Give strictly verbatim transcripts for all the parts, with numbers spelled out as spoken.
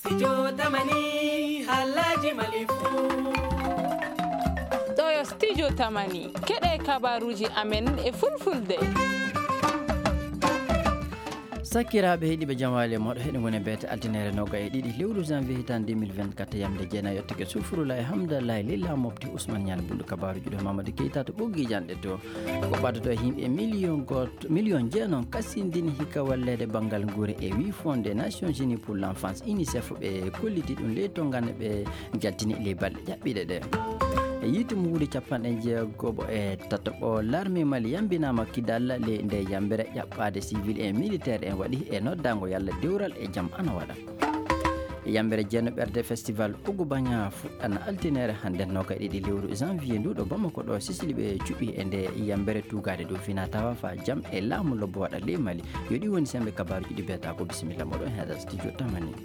Studio Tamani Halaji Malifu Doyo Studio Tamani keɗe kabaruji amen e fulfulde. Sakiraɓe heeɗiɓe jamwale moɗo heɗe gone beete altinere noga e ɗiɗi lewru janvier hitan deux mille vingt-quatre yamde jeenayi yettake sufrula e hamdallah e lilla mofti ousmane ñane bulɗo kabaruji ɗo mamadou keita to ɓoggi janɗe to ko ɓaddoto e yimɓe million goto million jeenon kasindini hikka wallede banggal guure e wi fond des nations unis pour l'enfance unicef ɓe kolliti ɗum ley to ganne ɓe jaltini les balɗe ƴaɓɓiɗe ɗe e yitum wuude capanɗe jeegoɓo e tataɓo l'armée mali yambinama kidalla le nde yambere ƴaɓɓade civil et militaire en waɗi e noddago yalla dewral e jaam ana waɗa yambere jeeno ɓerde festival Ougou Bagna fuɗɗana altinere hande noga ɗiɗi lewru janvier nduɗo Bamako ɗo Sicili ɓe cuɓi e nde yambere tugade dow fina tawa fa jaam e laamu lobbo waɗa ley Mali yo ɗi woni sembe kabaruji ɗi biyata ko bisimilla moɗon heeɗa studio Tamani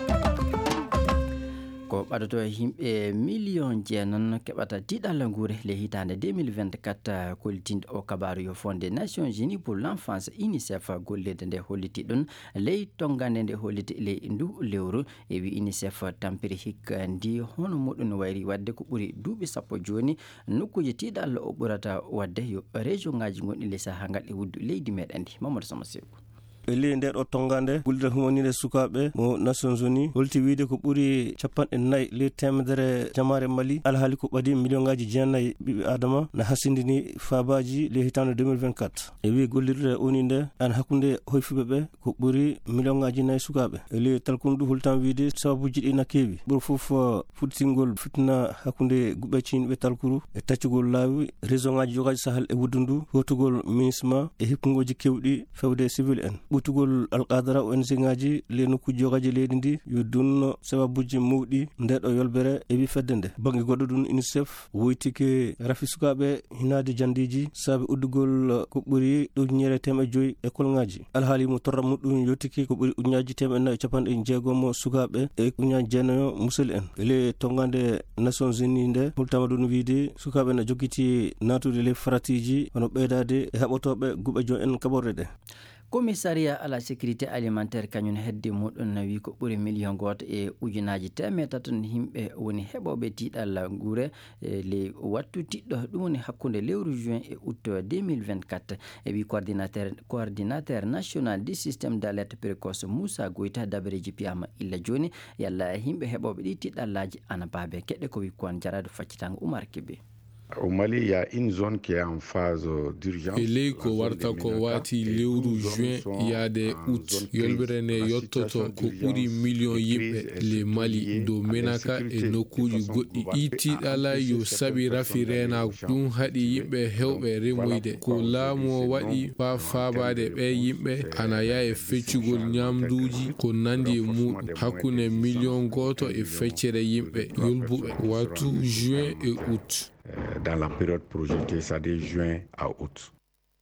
ko ɓadoto yimɓe million jeenon keɓata tiɗalla guure le hitande deux mille vingt-quatre kollitinde o kabaru yo fond des nations unis pour l'enfance unicef gollede nde holliti ɗum ley tongande nde holliti ley ndu lewru e wi unicef tampiri hikka ndi hono muɗum wayri wadde ko ɓuuri duuɓi sappo joni nokkuji tiɗalla o ɓurata wadde yo région ngaji gonɗi ley saaha ngal e wuddu leydi meɗen ndi Mamadou Sama Sekou e ley nder o tongande gullida humanire sukaɓe mo nations unis holti wiide ko ɓuuri capanɗe nayyi ley temedere jamare Mali alhaali ko ɓaadi million ngaji jeenayyi ɓiɓɓe adama na hasindini faabaji ley hitande deux mille vingt-quatre e wi gollirde oni nde an hakkude hoyfuɓe ɓe ko ɓuuri million ngaji nayyi sukaɓe e ley talkunu ɗu holtan wiide sababuji ɗi na keewi ɓuuri foof fuɗɗitingol fitna hakkude guɓe cinɓe talkuru e taccugol laawi réseau ngaji jogaji sahal e wuddu ndu hotugol ministement e hikkugoji kewɗi fewde civil en ɓutugol alqadara O N G ngaji le nokkuji jogaji leydi ndi yo dunno sababuji mawɗi ndeɗo yolbere e wi fedde nde bange goɗɗo ɗum unicef woytike rafi sukaɓe hinade jandiji saabi uddugol ko ɓuuri ujunere temɓe joyyi école ngaji alhaali mo torra muɗum yottiki ko ɓuuri ujunaji temɓe nayyi capanɗe jeegomo sukaɓe e ujunaji jeenayo musel en ele tongande nations unis nde hultama ɗum wiide sukaɓe ne joguiti natude le faratiji hono ɓeydade e haɓotoɓe guɓe jo en kaɓorde ɗe commissariat à la sécurité alimentaire kañum hedde muɗum wi ko ɓuuri million goto e ujunaji temedere tan yimɓe woni heɓoɓe tiiɗalla guure le wattu tiɗɗo ɗum woni hakkude lewru juin et août deux mille vingt-quatre e wi coordinateur coordinateur national du système d' alerte précoce Moussa Goïta dabareji piyama illa joni yalla yimɓe heɓoɓe ɗi tiɗɗallaji ana baabe keɗɗe ko wi kon jarade faccitango Oumar Kébé. Au Mali, il y a une zone qui est en phase d'urgence. Ele ko warta ko wati lewru juin yaade août yolbere ne yottoto ko ɓuri million yimɓe le Mali dow menaka e nokkuji goɗɗi ɗi tiɗala yo saɓi rafi renago ɗum haɗi yimɓe hewɓe remoyde ko laamu waɗi fa faabade ɓe yimɓe ana ya e feccugol ñamduji ko nandi e muɗum hakkunde million goto e feccere yimɓe yolbuɓe watu juin et août dans la période projetée, c'est de juin à août.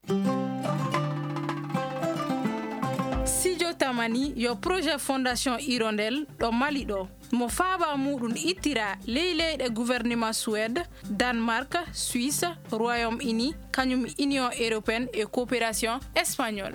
Studio Tamani yo projet fondation Hirondelle ɗo Mali ɗo mo faaba muɗum ittira ley leyɗe gouvernement Suède, Danemark, Suisse, Royaume-Uni kañum Union européenne et coopération espagnole.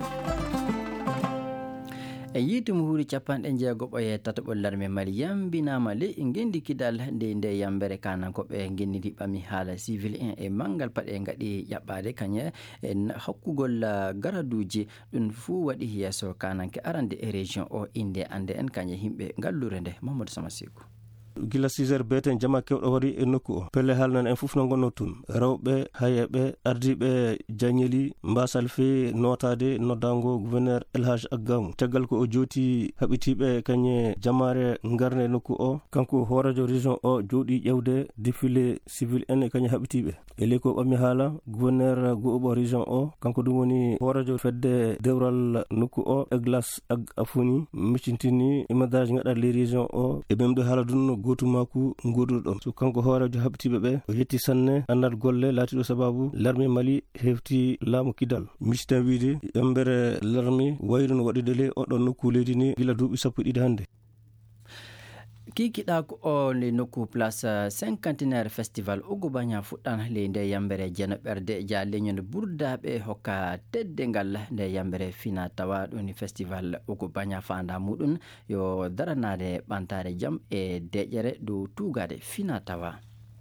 e yiitum huuri capanɗe jeegoɓo e tataɓol l'armée Mali yambinama le gendi kidal nde nde yambere kanankoɓe gennidi ɓami haala civil en e manggal paɗe gaɗi ƴaɓɓade kañe e hakkugol garaduji ɗum fuu waɗi yeeso kananke arande e région o inde ande en kañe yimɓe gallure nde Mamadou Sama Sekou gila six heures beten jama kewɗo wari e nokku o pelle haalnan en fof no gonno tun rewɓe hayeɓe ardiɓe jañeli mbasal fe notade noddango gouverneur Elhaj Aggamou caggal ko o jooti haɓitiɓe kañe jamare garne nokku o kanko horajo région o jooɗi ƴewde défilé civil en e kañe haɓitiɓe e ley ko ɓammi haala gouverneur go'oɓo région o kanko ɗum woni horajo fedde dewral nokku o Eglas Ag Afoni miccintini imadage gaɗa les région o e ɓemɗo haala ɗum gotumaku goduɗo ɗon so kanko hoorejo haɓitiɓe ɓe o yetti sanne annat golle laatiɗo sababu l'armée Mali hefti laamu kidal misitan wiide yambere l'armée wayru no waɗide le oɗon nokku leydi ni gila duuɓi sappo ɗiɗi hannde kikiɗa ko o le nokku place cinquantenaire festival Ougou-Bagna fuɗɗan le nde yambere jeeno ɓerde dia leñol burdaɓe hokka teddengal nde yambere fina tawa ɗum festival Ougou-Bagna fanda muɗum yo daranade ɓantare jaam e deƴere dow tugade fina tawa.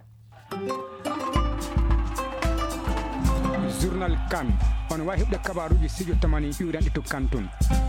Journal Kan on wawi heɓde kabaruji studio tamani ɓiwranɗe to Kanton.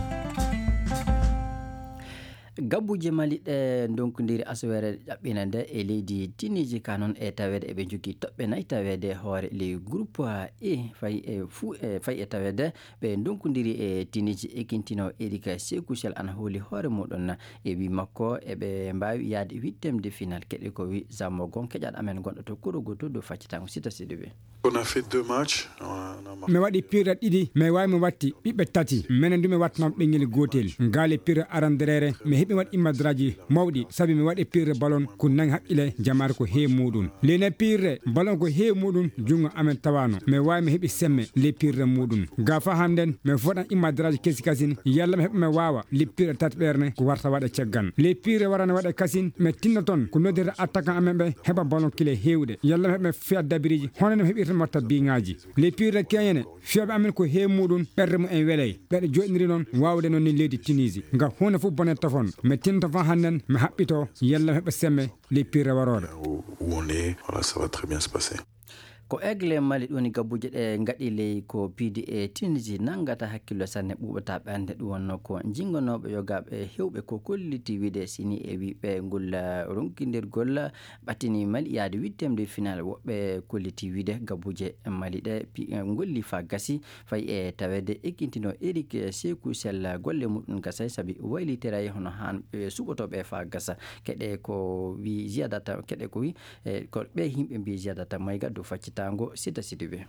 Gabbuje maliɗe donkodiri aswere ƴaɓɓina nde e leydi tiniji ka noon e tawede eɓe jogui toɓɓe nayyi tawede hoore le groupe e fayi e fuu e fayi e tawede ɓe donkodiri e tiniji ekintino Eric Sékou Sel ana hooli hoore muɗum e wi makko eɓe mbawi yaade huitiéme de final keɗe ko wi zammo gon keƴaɗo amen gonɗo to Kourougo to dow faccitango Sita Sidibé. On a fait deux matchs. mi waɗi pire ɗiɗi mi wawi mi watti ɓiɓɓe tati minen du mi watma ɓenguel gotel ngale pire aranderere mi heeɓi waɗ immadraji mawɗi saabi mi waɗi pire ballon ko nang haqqile jamare ko heew muɗum lene pire ballon ko heew muɗum jungo amen tawano mi wawi mi heeɓi semme le pire muɗum ga fa hannden mi foɗan immadraji kesi kasin yalla mi heeɓa mi wawa le pire tati ɓerne ko warta waɗa caggan le pire warana waɗa kasin mi tinno toon ko noddire attaquant amen ɓe heeɓa ballon kile hewɗe yalla mi heeɓa mi fiya dabiriji hono mi heeɓirta motta biŋaji le pire keñene fiyoɓe amen ko heew muɗum ɓerde mu en weelay ɓeɗe joɗiniri noon wawde noon ni leydi Tunisie nga hunde fof bonet tafon mi tinto fa hannden mi haɓɓito yalla mi heɓa semme le pire waroɗe. Voilà, ça va très bien se passer. ko Aigle Mali ɗoni gabbuje ɗe gaɗi ley ko piidi e Tunisie nangata hakkillo sanne ɓuɓata ɓernde ɗum wonno ko jingonoɓe yogaɓe hewɓe ko kolliti wiide sini e wiɓe ngol ronkidirgol ɓattini Mali yaade huitiéme de final woɓɓe kolliti wiide gabbuje Mali ɗe golli fa gasi fayi e tawede ekkintino Eric Sékou Sel golle muɗum gasay saabi waylitirayi hono han suɓotoɓe fa gasa keɗe ko wi jiyadata keɗe ko wi ko ɓe yimɓe mbi jiyadata mayga dow faccita Sita Sidibé.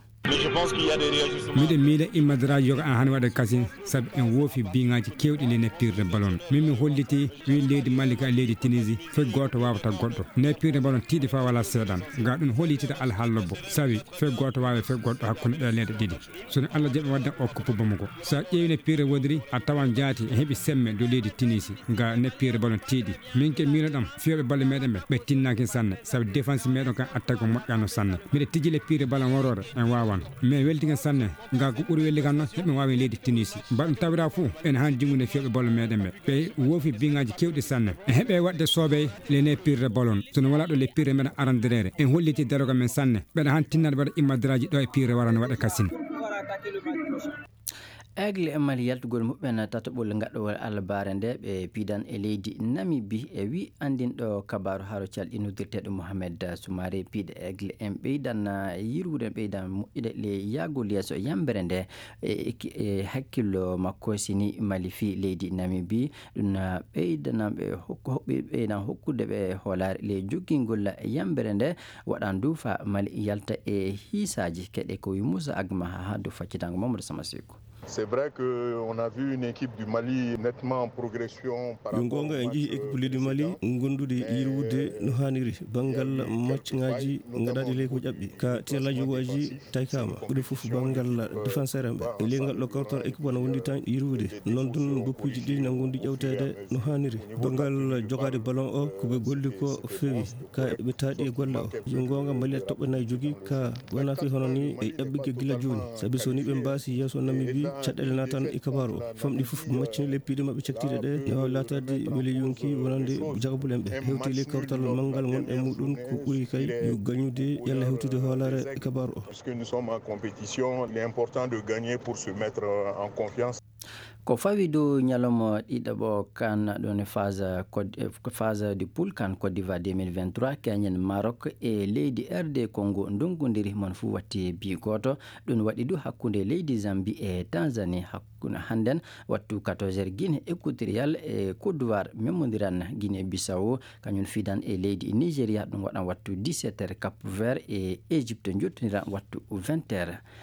miɗen miiɗa immadraji yoga an han waɗa kasin saabi en woofi biŋaji kewɗi le neppirde ballon min mi holliti wi leydi Mali ka leydi Tunisie fe goto wawata goɗɗo neppirde ballon tiiɗi fa wala seeɗan ga ɗum hollitide alhaalobbo saabi fe goto wawi fe goɗɗo hakkude ɗe leyɗe ɗiɗi sono Allah jaɓi wadde okko bamako sa ƴeewi neppirde wodiri a tawan jaati e heeɓi semme do leydi Tunisie ga neppirde ballon tiiɗi min ke miinoɗam fiyoɓe balle meɗen ɓe ɓe tinnaki sanne saabi défense meɗen kan attaque ko moƴƴano sanne miɗe tijjile pire ballon worore en wawan mais weltigen sanne nga ko ɓuuri welli kan noon heɓe wawi leydi Tunisie mbaɗum tawira fou en han jingude fiyoɓe ballon meɗen ɓe ɓe woofi biŋaji kewɗi sanne e heeɓe wadde soobey lene pirre ballon sono wala ɗo le pirre meɗen arandirere en holliti daroga men sanne ɓeɗa han tinnade waɗa immadraji ɗo e pirre warano waɗa kasine. Aigle e Mali yaltugol muɓɓen tataɓol gaɗɗowol albare nde ɓe piidan e leydi Namibie e wi andinɗo kabaru haro calɗi noddirteɗo Mohamed Soumaré piiɗe Aigle en ɓeydan yirwude ɓeydan moƴƴude le yagol yesso yambere nde e hakkillo makko sini Mali fi leydi Namibie ɗum ɓeydanamɓe hoɓɓe ɓeydan hokkude ɓe hoolare le joggingol yambere nde waɗan duufa Mali yalta e hiisaji keɗe ko wi Moussa Agma ha dow faccitango Mamadou Samasekou. C'est vrai qu'on a vu une équipe du Mali nettement en progression par rapport gonga en jii équipe du Mali gondude yirwude no haniri bangal matchŋaji gaɗaɗi ley ko ƴaɓɓi ka telajogoji taykama ɓuuri foof bangal défenseur en ɓe e leyngal ɗo kawton équipe no wondi tan yirwude noon dun boppuji ɗi no gondi ƴewtede no haniri bangal jogade ballon o koɓe golli ko feewi ka ɓe taaɗi e golle o yo gonga Mali toɓɓanayi jogui ka wona fi hono ni e ƴaɓɓige gila joni saabi so ni ɓe mbasi yesso Namibie caɗele natan e kabaru o famɗi fof maccine le piiɗe mabɓe caktiɗe ɗe ne wawi latade beele yonki wonande jagabul en ɓe hewti le kawtal manggal gon e muɗum ko ɓuuri kay yo gañude yalla hewtude hoolare e kabaru o. Puisque nous sommes en compétition, il est important de gagner pour se mettre en confiance. ko fawi dow ñalawma ɗiɗaɓo kan ɗon phase phase du poule kan Côte d'Ivoire deux mille vingt-trois keñen Maroc e leydi R D Congo ndongodiri mon fu watti bi goto ɗum waɗi du hakkude leydi Zambie e Tanzanie hakkude hannden wattu quatorze heures Guinée équatorial e Côte d'Ivoire memodiran Guinée Bissau kañum fidan e leydi Nigéria ɗum waɗan wattu dix-sept heures Cap Vert e Égypte jottoniran wattu vingt heures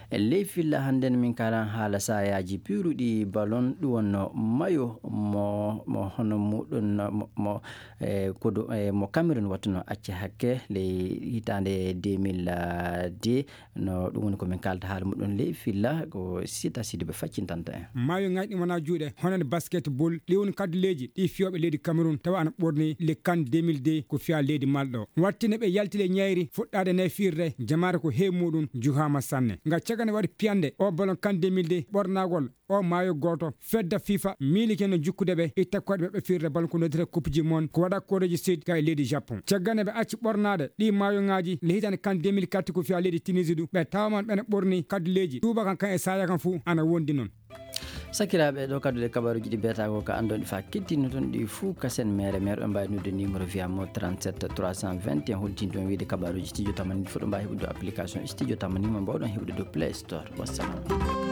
ley filla hannden min kalan haala sayaji piruɗi ballon ɗum wonno mayo mo mo hono muɗum mo e kodo e mo Cameroun wattuno acca hakke ley hitande deux mille deux no ɗum woni ko min kalta haala muɗum ley filla ko sita sidi ɓe faccintanta en mayo ngayɗi wona juuɗe honande basketball ɗi woni kadduleji ɗi fiyoɓe leydi Cameroun tawa ana ɓorni le CAN deux mille deux ko fiya leydi malɗo wattine ɓe yaltile ñayri fuɗɗade ne firde jamare ko heew muɗum juhama sanne nga cagane waɗi piyande o ballon CAN deux mille deux ɓornagol o maayo goto fedda FIFA milike no jukkude ɓe itta koɗe ɓe firde ballon ko nodire coupe du monde ko waɗa koreji sud ka e leydi Japon cagane ɓe acci ɓornade ɗi maayo ngaji le hitande CAN deux mille quatre ko fiya leydi Tunisie ɗu ɓe tawaman ɓene ɓorni kadduleji tuuba kan kan e saya kan fou ana wondi noon sakiraɓe ɗo kadude kabaruji ɗi beta ko ka andon fa kettino ton ɗi fuu kasen mere mere ɗo mbawi nodde numéro wiyamo trente-sept trois cent vingt et un holtin ɗon wiide kabaruji studio tamani fo ɗo mbawi heɓude application studio tamanima mbawɗon heɓude do Play Store. Wassalam.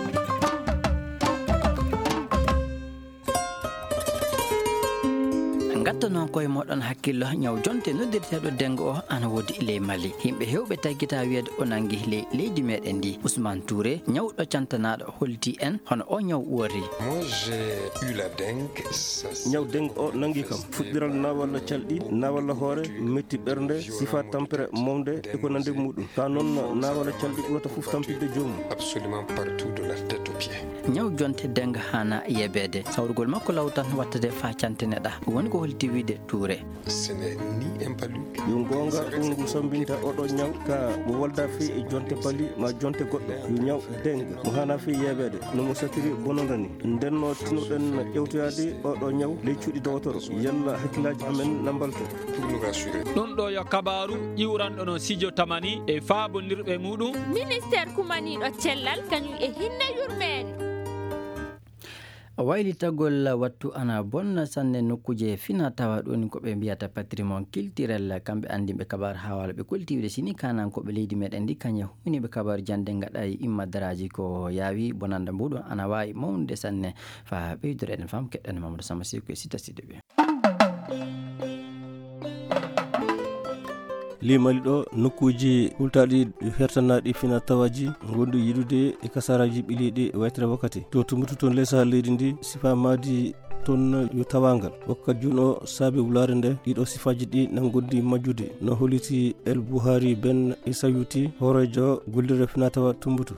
gatta noon koye moɗon hakkillo ñaw jonte noddirteɗo dengo o ana wodi ley Mali himɓe hewɓe taggita wiyede o nangui ley leydi meɗen ndi Ousmane Touré ñawɗo cantanaɗo holti en hono o ñaw wori. Moi j'ai eu la dengue. ñaw dengue o nangui kam fuɗɗiral na walla calɗi na walla hoore metti ɓernde sifa tampere momde e ko nande muɗum ka noon na walla calɗi ɓurata foof tampide joomum absolument partout de la tête aux pieds. ñaw jonte dengue hana yebede sawrugol makko lawtan wattade fa cantineɗa woni ko holti wiide Touré. Ce n'est ni un paluc. yo gonga ɗum ngu sambinta oɗo ñaw ka mo walda fi e jonte pali ma jonte goɗɗo yo ñaw dengue mo hana fi yebede no mo satiri bonondani ndenno tinuɗen ƴewtoyade oɗo ñaw ley cuuɗi dowtoro yalla hakkillaji amen nambalto pour nous rassurer. ɗum ɗo yo kabaru iwranɗo no Studio Tamani e faabondirɓe muɗum ministére kumaniɗo cellal kañum e hinne yurmede. wayli tagol wattu ana bonna sanne nokkuje fina tawa ɗoni ko ɓe mbiyata patrimoine culturel kamɓe andimɓe kabar hawala ɓe koltiwde sini kanan koɓe leydi meɗen ndi kañe huniɓe kabaru jande gaɗa immadaraji ko yaawi bonanda mbuɗon ana wawi mawnude sanne fa ɓeydore eɗen fam keɗɗen Mamadou Samba Siko e sita sidi ɓe li Mali ɗo nokkuji hultaɗi hertanaɗi fina tawaji gondu yiɗude e kasaraji ɓiliɗi e waytere wakkati to tumbutu toon leysa leydi ndi sifa madi toon yo tawangal wakkati joni o saabi wulare nde ɗiɗo sifaji ɗi nan gondi majjude no holiti El Bouhari Ben Issa Youti horojo gollirde fina tawa tumbutu.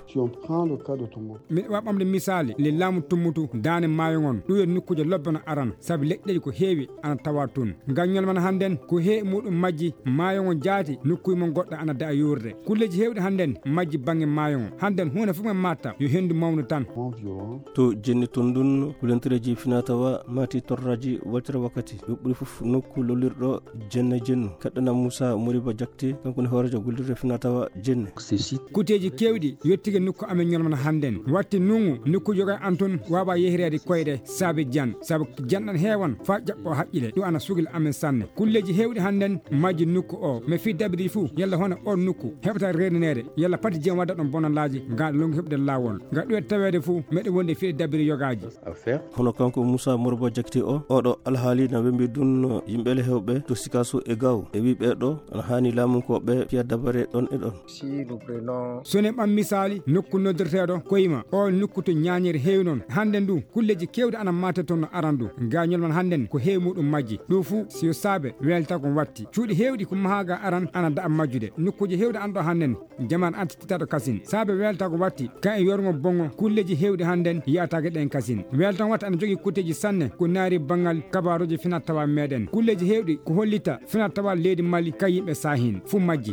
mi waɓa ɓamde misali le laamu tummutu dane maayo ngon ɗum yo nokkuje lobbe no aran saabi leƴƴeji ko heewi ana tawa toon gañol man hannden ko heewi muɗum majji maayo ngon jaati nokkuye mon goɗɗo ana da yurde kulleji hewɗe hannden majji banggue maayo ngon hannden hunde fof men matta yo hendu mawnu tan to jenni toon ɗum kulentereji fina tawa mati torraji waltere wakkati yo ɓuuri fof nokku lollirɗo jenne jennu kaɗɗana Moussa Moriba Diakté kankone hoorejo gollirde fina tawa jenne kuteji kewɗi yettige nokku amen ñolmana hannden watti nungu nokku joga an toon wawa yehirede koyɗe saabi jan saabu janɗan heewan fa ƴaɓɓo haqqile ɗum ana sugil amen sanne kulleji hewɗi hannden majji nokku o mi fi dabiri fou yalla hono on nokku heɓata renanede yalla pati jeen wadda ɗon bonalaji gaɗa longu heɓde lawol ga ɗuwet tawede fou meɗe wonde fiɗe dabiri yogaji hono kanko Moussa Moriba Diakté o oɗo alhaali na wembi dun yimɓele hewɓe to sikaso e gaw e wi ɓeɗo ana hani laamu ko ɓe piya dabare ɗon e ɗon sone ɓam misali nokku noddirteɗo koyima o nokku to ñañiri heewi noon hannden du kulleji kewɗe ana mate toon no arandu gañol man hannden ko heewi muɗum majji ɗum fou siyo saabe welta ko watti cuuɗi hewɗi ko mahaga aran ana da majjude nokkuji hewɗe anɗo hannden jaman antititaɗo kasin saabe welta ko watti ka e yorgo bongo kulleji hewɗi hannden yiyatake ɗen kasin weltan watta ana jogui kuteji sanne ko naari bangal kabaruji fina tawa meɗen kulleji hewɗi ko hollita fina tawa leydi Mali ka yimɓe sahin fou majji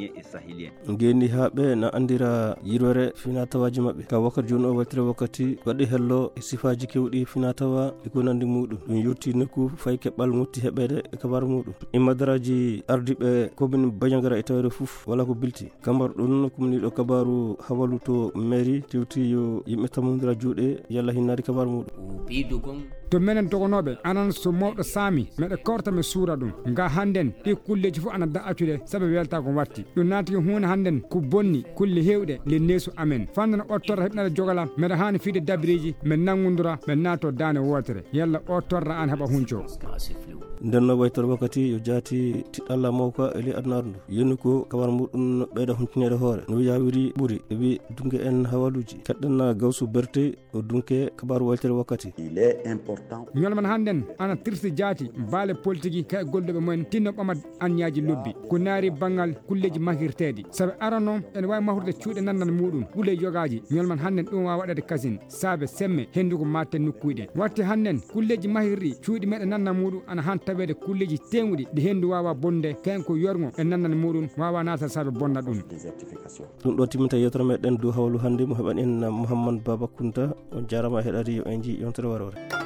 geni haɓe na andira yirore fina tawaji mabɓe ka wakkati joni o waltire wakkati waɗi hello e sifaji kewɗi fina tawa e ko nandi muɗum ɗum yetti nokku fay keɓɓal mutti heɓede e kabaru muɗum immadaraji ardiɓe commune Bandiagara e tawere foof wala ko bilti kambar ɗum komniɗo kabaru hawalu to mairie tewti yo yimɓe tammodira juuɗe yalla hinnade kabaru muɗum ɓeydugon to menen dogonoɓe anan so mawɗo saami meɗe korta me suura ɗum nga hannden ɗi kulleji fof ana da accude saɓe welta ko watti ɗum naati hunde hannden ko bonni kulle hewɗe le neesu amen fandana o torra heɓnade jogala meɗa hani fiide dabiriji men nangodura men nato dane wotere yalla o torra an heɓa hunco ndenno ɓaytor wakkati yo jaati tiɗalla mawka e ley adnaru ndu yoni ko kabar muɗum ɓeyda huntinede hoore no yawiri ɓuuri e wi dunke en hawaluji keɗɗenna gawsu berte o dunke kabaru waytere wakkati ñolman hannden ana tirsi jaati baale politique kay golɗoɓe mumen tinno ɓamat anñaji lobbi ko naari banggal kulleji mahirteɗi saabi arano ene wawi mahrude cuuɗe nandan muɗum ɓuule yogaji ñolman hannden ɗum wawi waɗede kasin saabe semme henduko matte nokkuyɗe watti hannden kulleji mahirɗi cuuɗi meɗe nandan muɗum ana han tawede kulleji tewɗi ɗi hendu wawa bonde ken ko yorgo e nandan muɗum wawa nata saabe bonna ɗum ɗum ɗo timminta yewtere meɗen dow hawlu hannde mo heɓan en Mouhammad Baba Kounta on jarama heɗari yo en ji yontere warore.